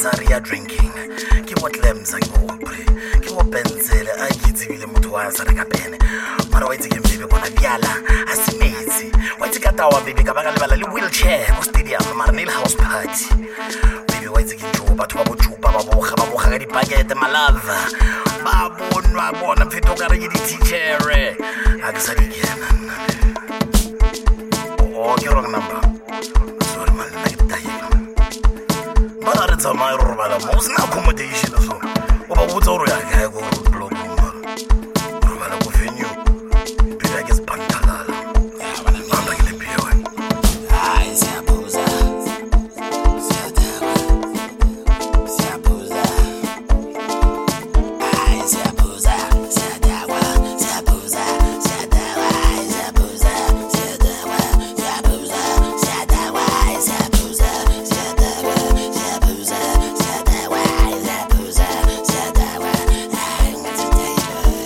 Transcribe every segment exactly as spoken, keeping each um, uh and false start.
Saria drinking. Ke what lems I go pre. Ke what pencil I kitsi bile motho wa sa reka pene. Mara wa itse ke mbebe bona biala asimezi. Wa itse ka tawa bebe ka banga lebala le wheelchair go stadium mara nail house party. Bebe wa itse ke njo batho ba bojupa ba boga ba boga ka di-bucket malava. Ba bonwa bona pheto ka re ke di-teacher. A ke sa di kena. Oh, ke wrong number. Sorry man, nna ke taile. Ba re tsamaya re robala mo sena accommodation so. O ba botsa gore ya kae go block mo. Robala go venue. Pele ke spantalala. Ya bana mama ke le pio. Ai siyabuza. Siyadawa. Siyabuza. Ai siyabuza. Siyadawa. Siyabuza. Siyadawa. Ai siyabuza. Siyadawa. Siyabuza. Siyadawa. Ai siyabuza. Siyadawa. Siyabuza. Siyadawa. Ai siyabuza. Siyadawa. Ai ngatsitayile.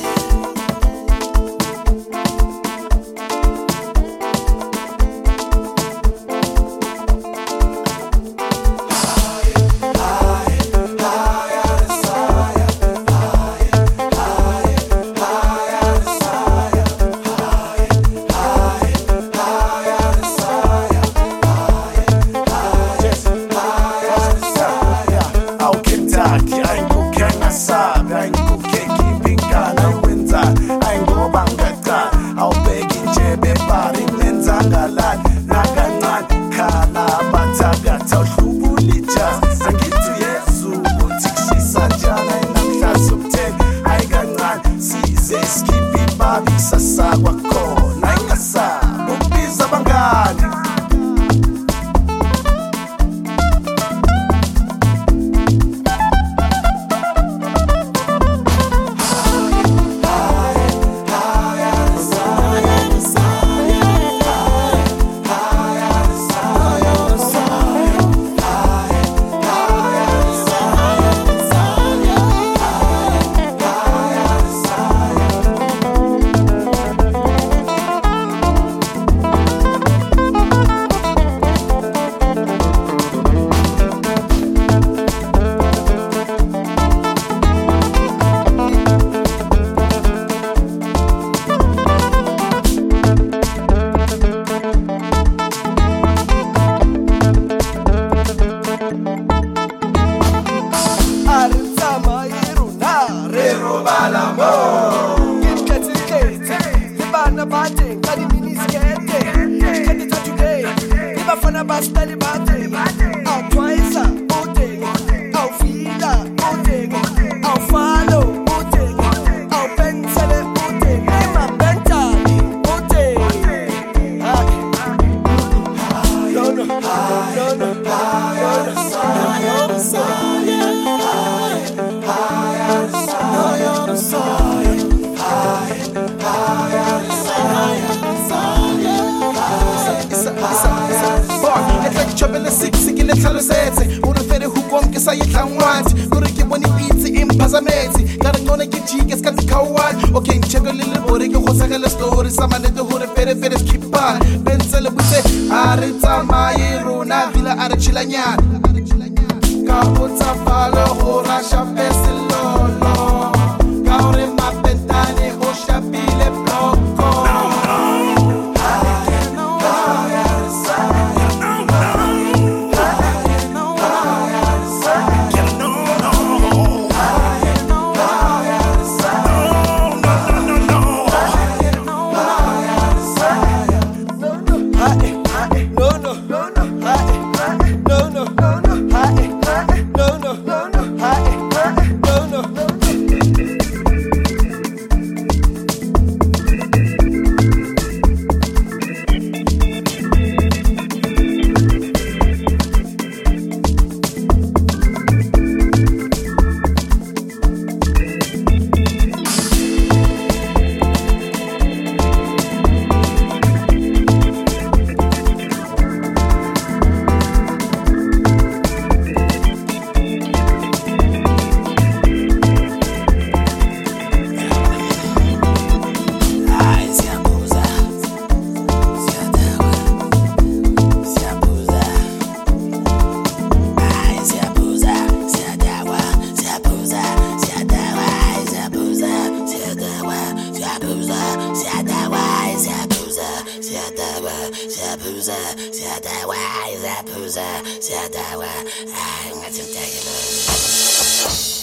Awu Kentucky ayingukhenga sabi ayingukhengi impingana wenza ayingoba ngaqala awubeki nje bebari nenzangalala nakancane khala abathakatha uhlubula ijazi angithi uyezu ukuthi kushisa njani ayinamhlanje sobutheni ayikancane size skiphi ibabi kusasa kwakhona ayingasabi ukubiza abangani. No, no, Siyadawa, Zaphuza, Siyadawa, ngathi ngidakela.